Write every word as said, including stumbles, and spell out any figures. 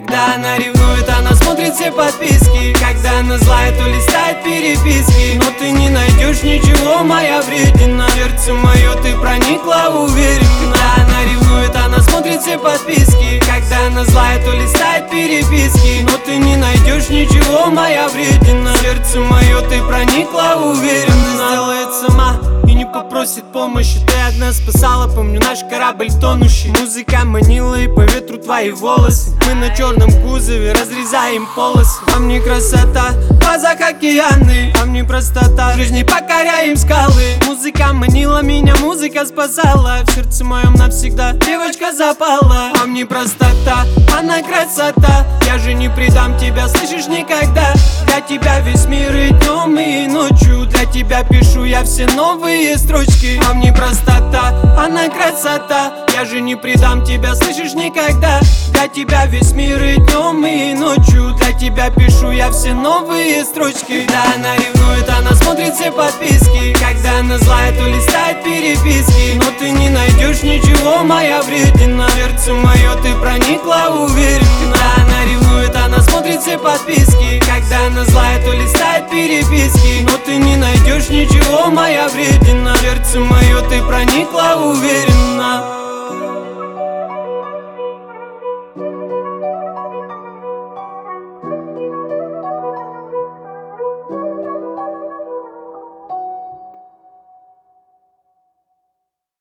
Когда она ревнует, она смотрит все подписки. Когда она злая, то листает переписки. Но ты не найдешь ничего, моя вредина. В сердце мое ты проникла, уверен. Когда она ревнует, она смотрит все подписки. Когда она злая, то листает переписки. Но ты не найдешь ничего, моя вредина. В сердце мое ты проникла, уверен. Она сделает сама и не попросит помощи. Ты одна спасала, помню наш корабль тонущий. Музыка манила и по ветру твои волосы. Мы на черном кузове разрезаем полосы. Вам не красота, в глазах океаны. Вам не простота, в жизни покоряем скалы. Музыка манила меня, музыка спасала. В сердце моем навсегда девочка запала. Вам не простота, она красота. Я же не предам тебя, слышишь, никогда. Для тебя весь мир и днем, и ночью. Для тебя пишу я все новые строчки. Вам не простота, она красота. Я же не предам тебя, слышишь, никогда. Для тебя весь мир и днем, и ночью. Для тебя пишу я все новые строчки. Когда она ревнует, она смотрит все подписки. Когда она злая, то листает переписки. Но ты не найдешь ничего, моя вредина. В сердце мое ты проникла, уверен. Когда она ревнует, она смотрит все подписки. Когда она злая, то листает переписки. Но ты не найдешь ничего, моя вредина. В сердце мое ты проникла.